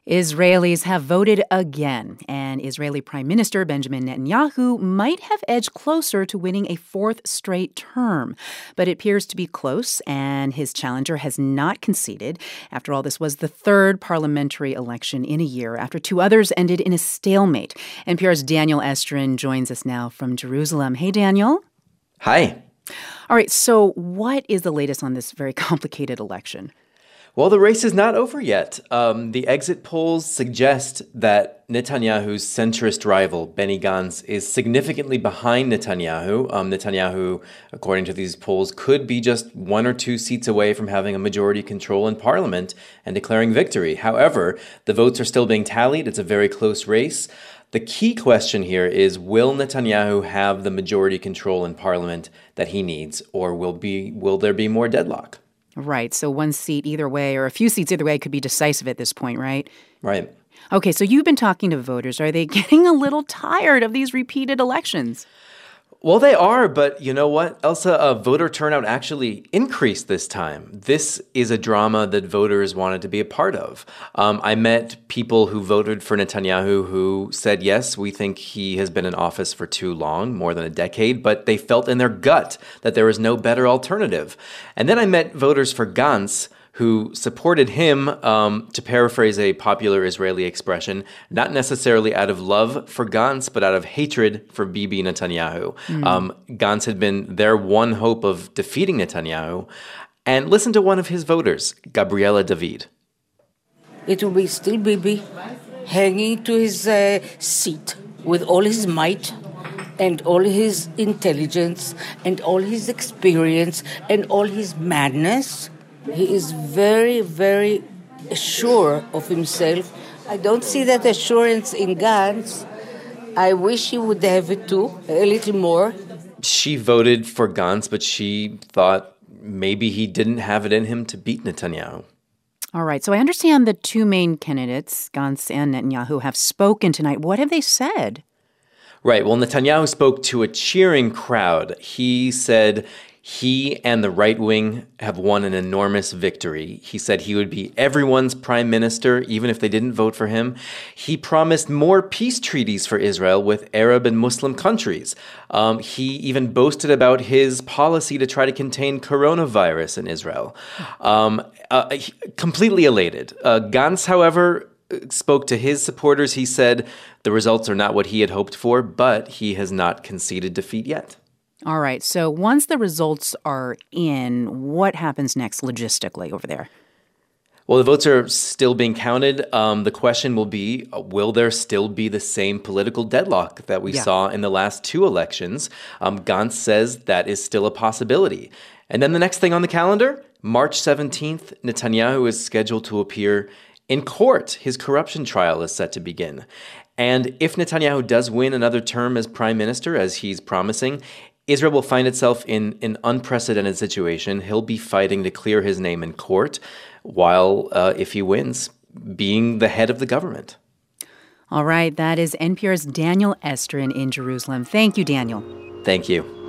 Israelis have voted again, and Israeli Prime Minister Benjamin Netanyahu might have edged closer to winning a fourth straight term. But it appears to be close, and his challenger has not conceded. After all, this was the third parliamentary election in a year, after two others ended in a stalemate. NPR's Daniel Estrin joins us now from Jerusalem. Hey, Daniel. Hi. All right, so what is the latest on this very complicated election? Well, the race is not over yet. The exit polls suggest that Netanyahu's centrist rival, Benny Gantz, is significantly behind Netanyahu. Netanyahu, according to these polls, could be just one or two seats away from having a majority control in parliament and declaring victory. However, the votes are still being tallied. It's a very close race. The key question here is, will Netanyahu have the majority control in parliament that he needs, or will there be more deadlock? Right. So one seat either way, or a few seats either way, could be decisive at this point, right? Right. Okay, so you've been talking to voters. Are they getting a little tired of these repeated elections? Well, they are, but you know what, Elsa? Voter turnout actually increased this time. This is a drama that voters wanted to be a part of. I met people who voted for Netanyahu who said, yes, we think he has been in office for too long, more than a decade, but they felt in their gut that there was no better alternative. And then I met voters for Gantz who supported him, to paraphrase a popular Israeli expression, not necessarily out of love for Gantz, but out of hatred for Bibi Netanyahu. Gantz had been their one hope of defeating Netanyahu. And listen to one of his voters, Gabriela David. It will be still Bibi hanging to his seat with all his might and all his intelligence and all his experience and all his madness. He is very, very sure of himself. I don't see that assurance in Gantz. I wish he would have it too, a little more. She voted for Gantz, but she thought maybe he didn't have it in him to beat Netanyahu. All right, so I understand the two main candidates, Gantz and Netanyahu, have spoken tonight. What have they said? Right, well, Netanyahu spoke to a cheering crowd. He said he and the right wing have won an enormous victory. He said he would be everyone's prime minister, even if they didn't vote for him. He promised more peace treaties for Israel with Arab and Muslim countries. He even boasted about his policy to try to contain coronavirus in Israel. Completely elated. Gantz, however, spoke to his supporters. He said the results are not what he had hoped for, but he has not conceded defeat yet. All right. So once the results are in, what happens next logistically over there? Well, the votes are still being counted. The question will be, will there still be the same political deadlock that we saw in the last two elections? Gantz says that is still a possibility. And then the next thing on the calendar, March 17th, Netanyahu is scheduled to appear in court. His corruption trial is set to begin. And if Netanyahu does win another term as prime minister, as he's promising, Israel will find itself in an unprecedented situation. He'll be fighting to clear his name in court while, if he wins, being the head of the government. All right. That is NPR's Daniel Estrin in Jerusalem. Thank you, Daniel. Thank you.